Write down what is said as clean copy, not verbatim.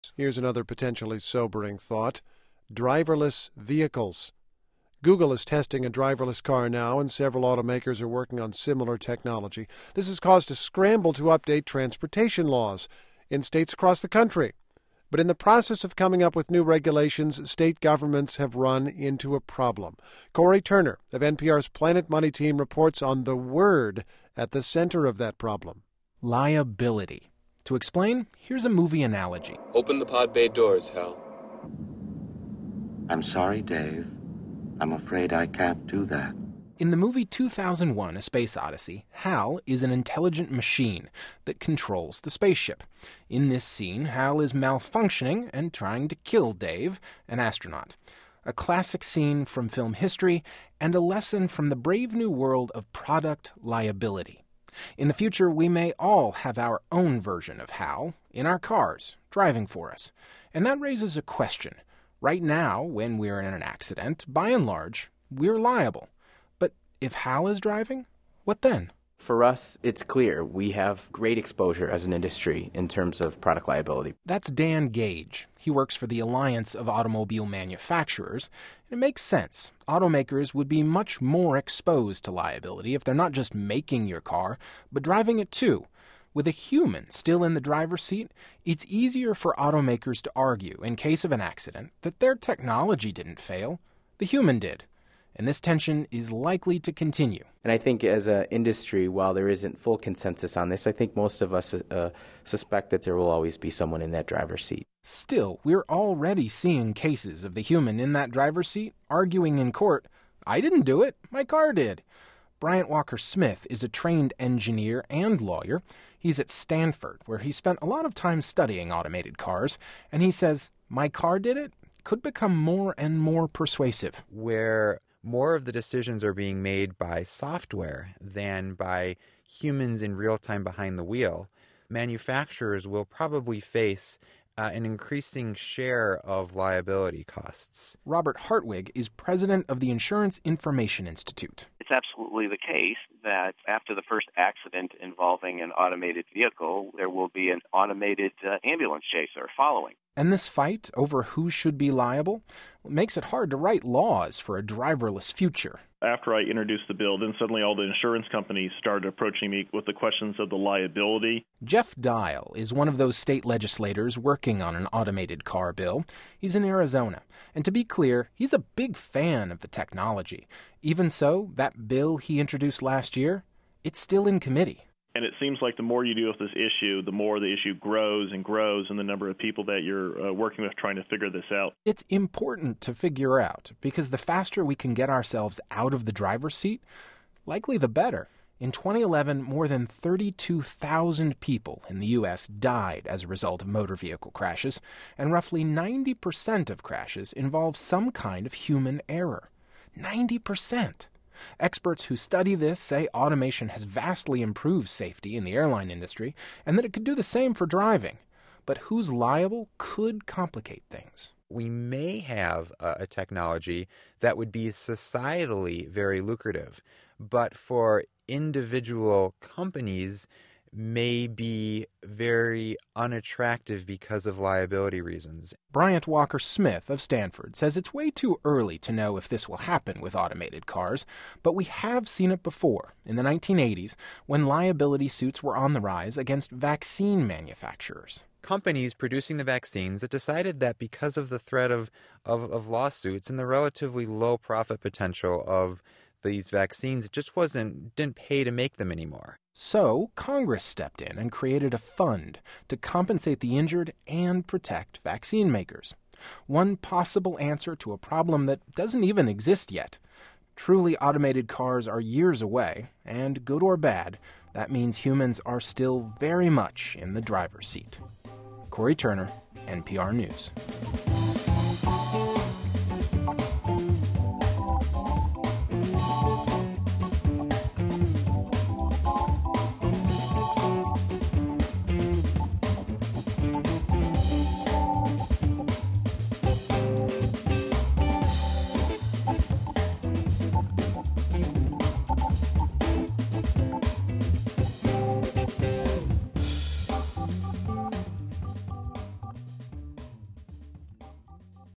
Here's another potentially sobering thought: driverless vehicles. Google is testing a driverless car now, and several automakers are working on similar technology. This has caused a scramble to update transportation laws in states across the country. But in the process of coming up with new regulations, state governments have run into a problem. Corey Turner of NPR's Planet Money team reports on the word at the center of that problem: liability. To explain, here's a movie analogy. Open the pod bay doors, Hal. I'm sorry, Dave. I'm afraid I can't do that. In the movie 2001: A Space Odyssey, Hal is an intelligent machine that controls the spaceship. In this scene, Hal is malfunctioning and trying to kill Dave, an astronaut. A classic scene from film history and a lesson from the brave new world of product liability. In the future, we may all have our own version of Hal in our cars, driving for us. And that raises a question. Right now, when we're in an accident, by and large, we're liable. But if Hal is driving, what then? For us, it's clear we have great exposure as an industry in terms of product liability. That's Dan Gage. He works for the Alliance of Automobile Manufacturers. It makes sense. Automakers would be much more exposed to liability if they're not just making your car, but driving it too. With a human still in the driver's seat, it's easier for automakers to argue, in case of an accident, that their technology didn't fail. The human did. And this tension is likely to continue. And I think as an industry, while there isn't full consensus on this, I think most of us suspect that there will always be someone in that driver's seat. Still, we're already seeing cases of the human in that driver's seat arguing in court, "I didn't do it, my car did." Bryant Walker Smith is a trained engineer and lawyer. He's at Stanford, where he spent a lot of time studying automated cars, and he says, "My car did it" could become more and more persuasive. Where more of the decisions are being made by software than by humans in real time behind the wheel, manufacturers will probably face an increasing share of liability costs. Robert Hartwig is president of the Insurance Information Institute. It's absolutely the case that after the first accident involving an automated vehicle, there will be an automated ambulance chaser following. And this fight over who should be liable makes it hard to write laws for a driverless future. After I introduced the bill, then suddenly all the insurance companies started approaching me with the questions of the liability. Jeff Dial is one of those state legislators working on an automated car bill. He's in Arizona. And to be clear, he's a big fan of the technology. Even so, that bill he introduced last year, it's still in committee. And it seems like the more you do with this issue, the more the issue grows and grows in the number of people that you're working with trying to figure this out. It's important to figure out, because the faster we can get ourselves out of the driver's seat, likely the better. In 2011, more than 32,000 people in the U.S. died as a result of motor vehicle crashes, and roughly 90% of crashes involve some kind of human error. 90%! Experts who study this say automation has vastly improved safety in the airline industry and that it could do the same for driving. But who's liable could complicate things. We may have a technology that would be societally very lucrative, but for individual companies may be very unattractive because of liability reasons. Bryant Walker Smith of Stanford says it's way too early to know if this will happen with automated cars, but we have seen it before in the 1980s when liability suits were on the rise against vaccine manufacturers. Companies producing the vaccines that decided that because of the threat of lawsuits and the relatively low profit potential of these vaccines, it just didn't pay to make them anymore. So Congress stepped in and created a fund to compensate the injured and protect vaccine makers. One possible answer to a problem that doesn't even exist yet. Truly automated cars are years away, and good or bad, that means humans are still very much in the driver's seat. Corey Turner, NPR News.